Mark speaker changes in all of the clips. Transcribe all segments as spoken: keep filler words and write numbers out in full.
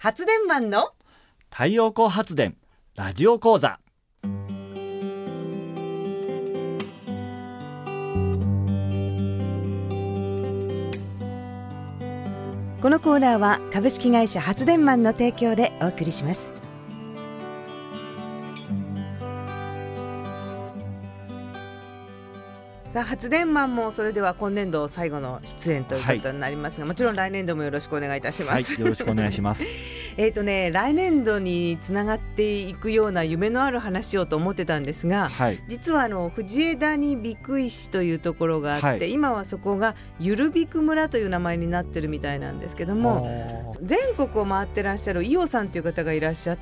Speaker 1: 発電マンの
Speaker 2: 太陽光発電ラジオ講座。
Speaker 1: このコーナーは株式会社発電マンの提供でお送りします。さあ、発電マンもそれでは今年度最後の出演ということになりますが、はい、もちろん来年度もよろしくお願いいたします。
Speaker 2: はい、よろしくお願いします
Speaker 1: えーとね、来年度につながっていくような夢のある話をと思ってたんですが、はい、実はあの藤枝にびく石というところがあって、はい、今はそこがゆるびく村という名前になってるみたいなんですけども、全国を回ってらっしゃる伊代さんという方がいらっしゃって、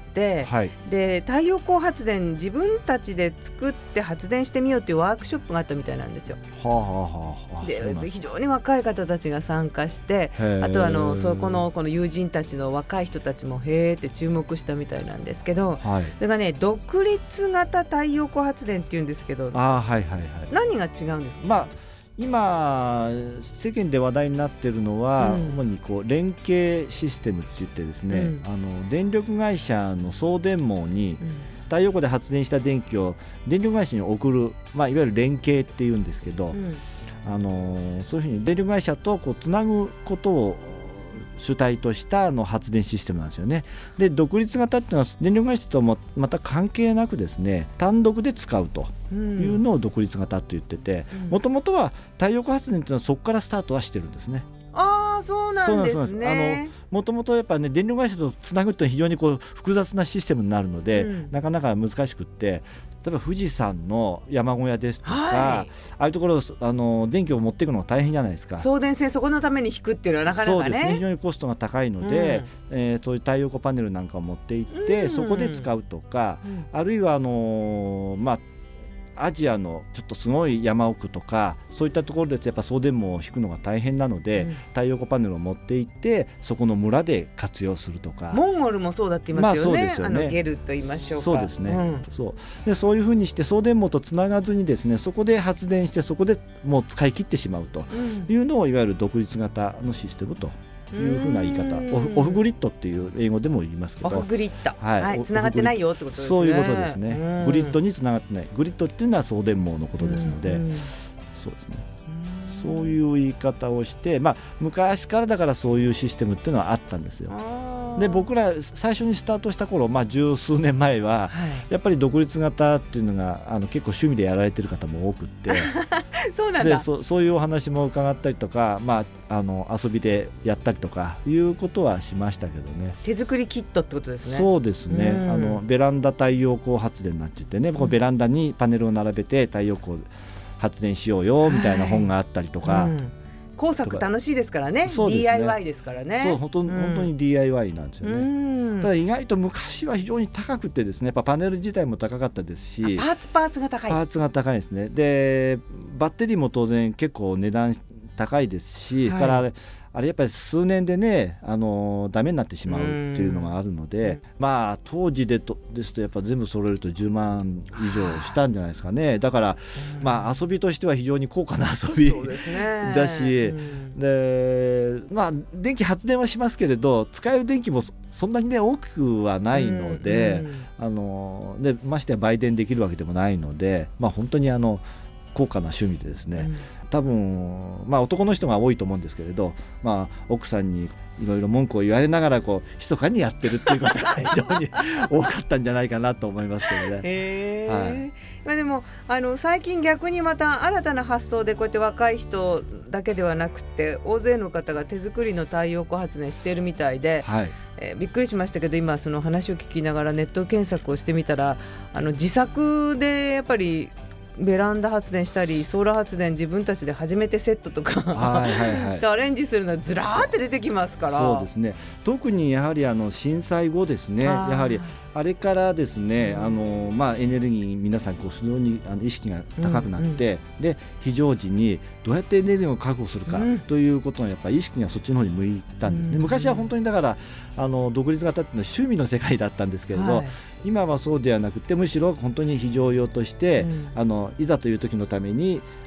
Speaker 1: はい、で太陽光発電自分たちで作って発電してみようというワークショップがあったみたいなんですよ。はあはあはあ、で非常に若い方たちが参加して、あとはあのそこのこの友人たちの若い人たちもへーって注目したみたいなんですけど、はい、それがね独立型太陽光発電っていうんですけど、あ、はいはいはい、何が違うんですか？
Speaker 2: まあ、今世間で話題になっているのは、うん、主にこう連携システムって言ってですね、うん、あの電力会社の送電網に、うん、太陽光で発電した電気を電力会社に送る、まあ、いわゆる連携っていうんですけど、うん、あのそういうふうに電力会社とこうつなぐことを主体としたの発電システムなんですよね。で、独立型っていうのは電力会社ともまた関係なくですね、単独で使うというのを独立型と言ってて、もともとは太陽光発電っていうのはそこからスタートはしてるんですね。
Speaker 1: ああ、そうなんですね。
Speaker 2: もともとやっぱね、電力会社とつなぐって非常にこう複雑なシステムになるので、うん、なかなか難しくって、例えば富士山の山小屋ですとか、はい、ああいうところあの電気を持っていくのが大変じゃないですか。
Speaker 1: 送電線そこのために引くっていうのはなかなかね、
Speaker 2: そうですね、非常にコストが高いので、うん、えー、そういう太陽光パネルなんかを持っていって、うん、そこで使うとか、うん、あるいはあのー、まあアジアのちょっとすごい山奥とかそういったところでやっぱ送電網を引くのが大変なので、うん、太陽光パネルを持っていってそこの村で活用するとか。
Speaker 1: モンゴルもそうだって言いますよね。まあ、そうですよね。あのゲルと言いましょうか。
Speaker 2: そうですね、うん、そうでそういうふうにして送電網とつながずにですね、そこで発電してそこでもう使い切ってしまうというのを、いわゆる独立型のシステムというふうな言い方、オフ、オフグリッドっていう英語でも言いますけど、
Speaker 1: オフグリッド、はいはい、つながってないよってことですね。
Speaker 2: そういうことですね。グリッドにつながってない、グリッドっていうのは送電網のことですので、そうですね、そういう言い方をして、まあ、昔からだからそういうシステムっていうのはあったんですよ。で、僕ら最初にスタートした頃、まあ、十数年前は、はい、やっぱり独立型っていうのがあの結構趣味でやられてる方も多くって
Speaker 1: そうなんだ。
Speaker 2: で そ, そういうお話も伺ったりとか、まあ、あの遊びでやったりとかいうことはしましたけどね。
Speaker 1: 手作りキットってことですね。
Speaker 2: そうですね、あのベランダ太陽光発電なんて言ってね、こうベランダにパネルを並べて太陽光発電しようよみたいな本があったりとか、はい、うん、
Speaker 1: 工作楽しいですからね。そうですね、ディーアイワイ ですからね。
Speaker 2: そう、本当、うん、本当に ディーアイワイ なんですよね。ただ意外と昔は非常に高くてですね、やっぱパネル自体も高かったですし、
Speaker 1: パーツパーツが高い
Speaker 2: パーツが高いですね。でバッテリーも当然結構値段高いですし、はい、からあれやっぱり数年でね、あのダメになってしまうっていうのがあるので、まあ当時でとですとやっぱ全部揃えるとじゅうまん以上したんじゃないですかね。だからまあ遊びとしては非常に高価な遊びだし、でまあ電気発電はしますけれど使える電気もそんなにね多くはないので、あのでましてや売電できるわけでもないので、まあ本当にあの高価な趣味でですね、うん、多分、まあ、男の人が多いと思うんですけれど、まあ、奥さんにいろいろ文句を言われながらこう密かにやってるっていうことが非常に多かったんじゃないかなと思いますけどね。
Speaker 1: へー、はい、まあ、でもあの最近逆にまた新たな発想でこうやって若い人だけではなくて大勢の方が手作りの太陽光発電しているみたいで、はい、えー、びっくりしましたけど、今その話を聞きながらネット検索をしてみたら、あの自作でやっぱりベランダ発電したりソーラー発電自分たちで初めてセットとかはいはい、はい、チャレンジするのずらーって出てきますから。
Speaker 2: そうですね、特にやはりあの震災後ですね、やはりあれからですね、うん、あのまあ、エネルギー皆さんこう非常にあの意識が高くなって、うんうん、で非常時にどうやってエネルギーを確保するかということがやっぱり意識がそっちの方に向いたんですね、うん、昔は本当にだからあの独立型っていうのは趣味の世界だったんですけれど、はい、今はそうではなくてむしろ本当に非常用として、うん、あのいざという時のために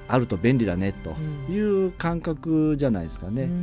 Speaker 2: あると便利だねという感覚じゃないですかね、はい、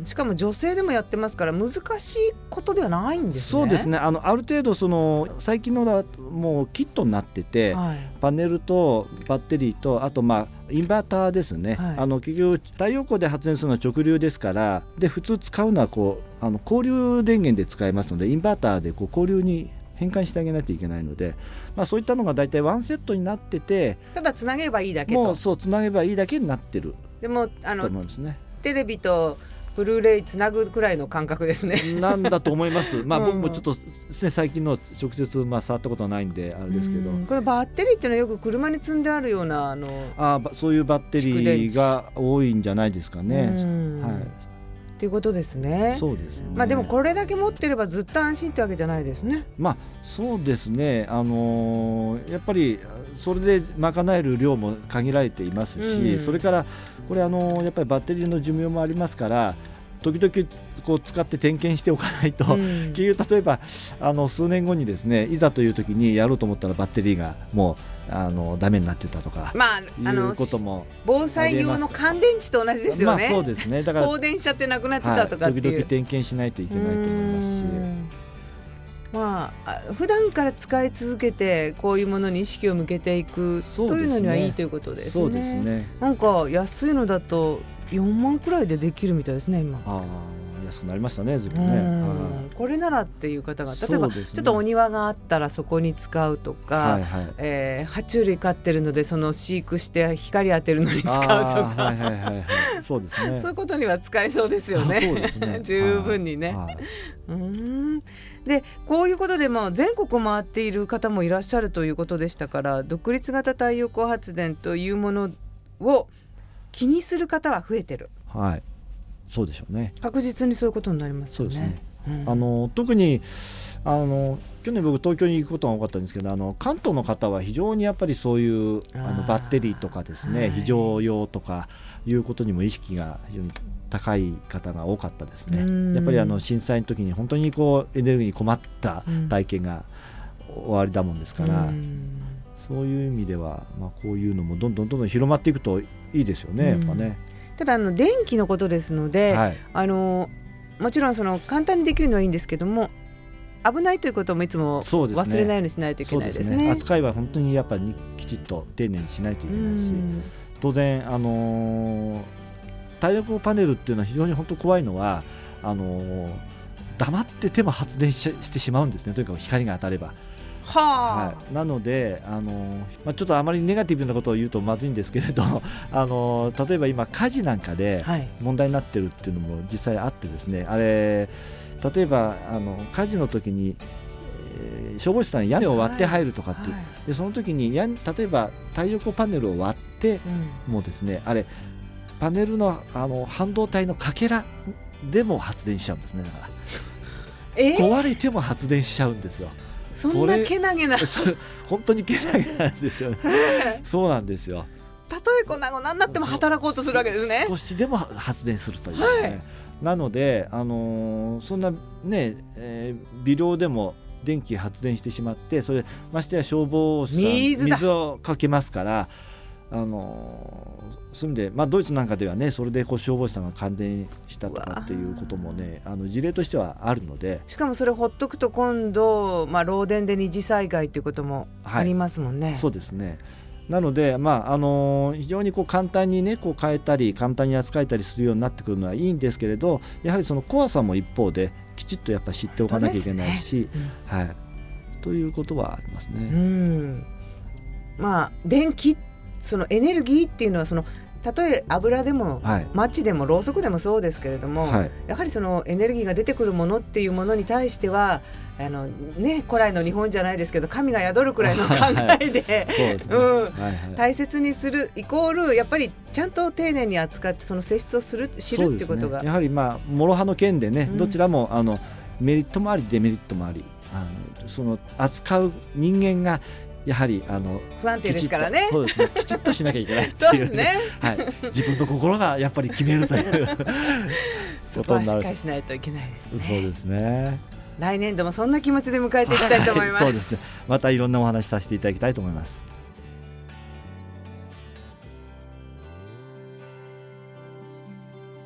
Speaker 1: しかも女性でもやってますから難しいことではないんですね。
Speaker 2: そうですね、あのある程度その最近のだもうキットになってて、はい、パネルとバッテリーとあとまあインバーターですね、はい、あの結局太陽光で発電するのは直流ですからで普通使うのはこうあの交流電源で使えますのでインバーターでこう交流に変換してあげないといけないので、まあ、そういったのが大体ワンセットになってて
Speaker 1: ただつなげばいいだけと
Speaker 2: もうそうつなげばいいだけになってる
Speaker 1: でもあの
Speaker 2: と思いますね。
Speaker 1: テレビとブルーレイつなぐくらいの感覚ですね
Speaker 2: なんだと思います、まあ、僕もちょっと、ね、最近の直接、まあ、触ったことはないんであれですけど
Speaker 1: これバッテリーっていうのはよく車に積んであるようなあの
Speaker 2: あそういうバッテリーが多いんじゃないですかね、はい
Speaker 1: ということですね。
Speaker 2: そうですね。
Speaker 1: まあでもこれだけ持ってればずっと安心ってわけじゃないですね。
Speaker 2: まあそうですね。あのー、やっぱりそれで賄える量も限られていますし、うん、それからこれあのー、やっぱりバッテリーの寿命もありますから。時々こう使って点検しておかないと、うん、結局例えばあの数年後にですねいざという時にやろうと思ったらバッテリーがもうあのダメになってたとか、
Speaker 1: まあ、
Speaker 2: いうことも
Speaker 1: 防災用の乾電池と同じですよね、
Speaker 2: まあ、そうですねだから
Speaker 1: 放電しちゃってなくなってたとかっていう、
Speaker 2: はい、時々点検しないといけないと思いますし
Speaker 1: まあ、普段から使い続けてこういうものに意識を向けていくというのにはいいということですね。
Speaker 2: そうですね。
Speaker 1: なんか安いのだとよんまんくらいでできるみたいですね今。
Speaker 2: あ安くなりましたねずいぶんね。
Speaker 1: これならっていう方が例えば、ね、ちょっとお庭があったらそこに使うとか、はいはいえー、爬虫類飼ってるのでその飼育して光当てるのに使うとか、はいはいはいはい、そうですね。そういうことには使えそうですよね。そうですね十分にね。うんでこういうことでも全国回っている方もいらっしゃるということでしたから独立型太陽光発電というものを気にする方は増えてる。
Speaker 2: はい、そうでしょうね。
Speaker 1: 確実にそういうことになりますよね。
Speaker 2: そうですね、うん、あの特にあの去年僕東京に行くことが多かったんですけどあの関東の方は非常にやっぱりそういうあのバッテリーとかですね、はい、非常用とかいうことにも意識が非常に高い方が多かったですね。やっぱりあの震災の時に本当にこうエネルギーに困った体験が終わりだもんですから、うん、そういう意味では、まあ、こういうのもどんどんどんどん広まっていくといいですよね、やっぱね。
Speaker 1: ただあの電気のことですので、はい、あのもちろんその簡単にできるのはいいんですけども危ないということもいつも忘れないようにしないといけないですね。そうですね。
Speaker 2: 扱いは本当にやっぱりきちっと丁寧にしないといけないし、当然あのー、太陽光パネルっていうのは非常に本当怖いのはあのー、黙ってても発電 し, してしまうんですね。とにかく光が当たれば。ははい、なので、あのーまあ、ちょっとあまりネガティブなことを言うとまずいんですけれど、あのー、例えば今火事なんかで問題になってるっていうのも実際あってですね、はい、あれ例えばあの火事の時に、えー、消防士さん屋根を割って入るとかっていう、はいはい、でその時にや例えば太陽光パネルを割って、うん、もうですねあれパネル の, あの半導体のかけらでも発電しちゃうんですね。だから、えー、壊れても発電しちゃうんですよ。
Speaker 1: そんなけなげな
Speaker 2: 本当にけなげなんですよね。そうなんですよ。
Speaker 1: たとえ粉々になっても働こうとするわけですね。
Speaker 2: 少しでも発電するという、ねはい、なので、あのー、そんなね、えー、微量でも電気発電してしまってそれましてや消防士さん 水, 水をかけますから、あのーそういう意味で、まあ、ドイツなんかではねそれでこう消防士さんが感電したとかっていうこともねあの事例としてはあるので、
Speaker 1: しかもそれほっとくと今度、まあ、漏電で二次災害ということもありますもんね、はい、
Speaker 2: そうですね。なので、まああのー、非常にこう簡単に、ね、こう変えたり簡単に扱えたりするようになってくるのはいいんですけれどやはりその怖さも一方できちっとやっぱ知っておかなきゃいけないし、ねうんはい、ということはありますね。うん
Speaker 1: まあ、電気そのエネルギーっていうのはそのたとえ油でも、はい、マッチでもろうそくでもそうですけれども、はい、やはりそのエネルギーが出てくるものっていうものに対してはあの、ね、古来の日本じゃないですけど神が宿るくらいの考えで大切にするイコールやっぱりちゃんと丁寧に扱ってその性質をする知るってことが、
Speaker 2: ね、やはりまあ諸刃の剣でね、うん、どちらもあのメリットもありデメリットもありあのその扱う人間がやはりあの
Speaker 1: 不安定ですからね。
Speaker 2: そうですね。きちっとしなきゃいけないっていう、ね、そうですね。はい。自分の心がやっぱり決めるという
Speaker 1: そこはしっかりしないといけないですね。
Speaker 2: そうですね。
Speaker 1: 来年度もそんな気持ちで迎えていきたいと思います。
Speaker 2: はい、そうですね。またいろんなお話させていただきたいと思います。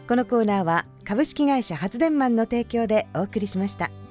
Speaker 1: このコーナーは株式会社発電マンの提供でお送りしました。